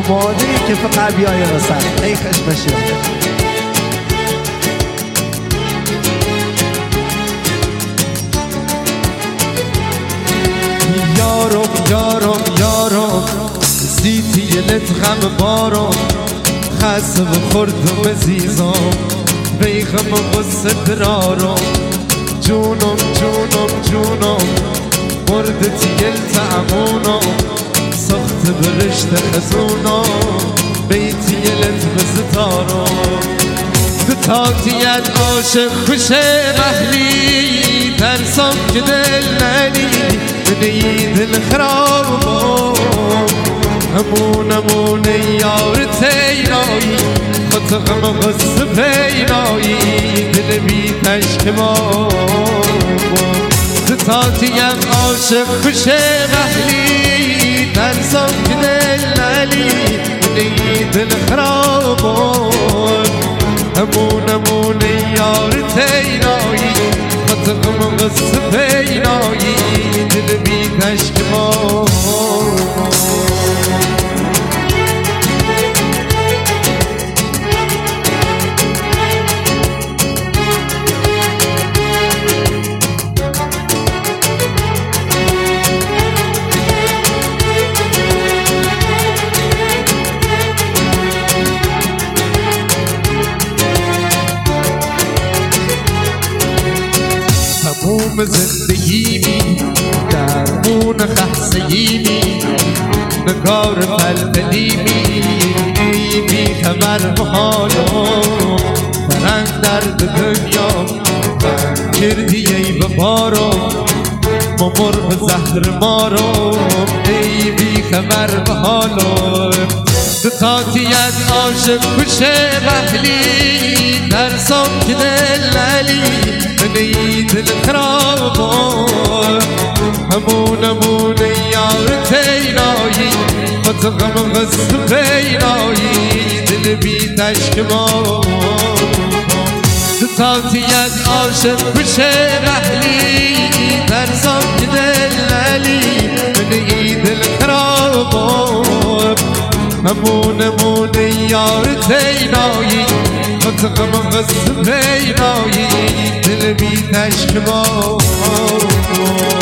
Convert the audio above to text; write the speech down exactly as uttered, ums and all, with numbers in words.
آماده که فقط بیای وسط ای خشمشی یارم یارم یارم زیتی لت غم بارم خسته خوردم عزیزم بیغم غصه درارم جونم جونم جونم مردتی التعمونم سخت برشت خزونم بیتی لت بستارم دتاتیت عاشق خوشه محلی ترسم که دل نلی منی دل خرابم همون همون یار تینایی خود غم غصه پینایی دل بی تشک ما دتاتیم عاشق خوشه محلی ترسم که دل نلی منی دل خرابم همون همون یار تینایی خود غم غصه پینایی دل بی تشک ما تموم زندگیمی درمون خحصیمی نگار پلپلیمی بی خبر محالم برن درد دنیا کردی ای ببارم مرغ زهر مارم ای بی خبر محالم دتاتیت عاشق کشه محلی ترسم که دل نلی منی دل خرابم همون همون یار تینایی خود غم غصه پینایی دل بی تشک ما دتاتیت عاشق کشه محلی ترسم که دل نلی منی دل خرابم همون همون یار تینایی خود غم غصه پینایی دل بی تشک ما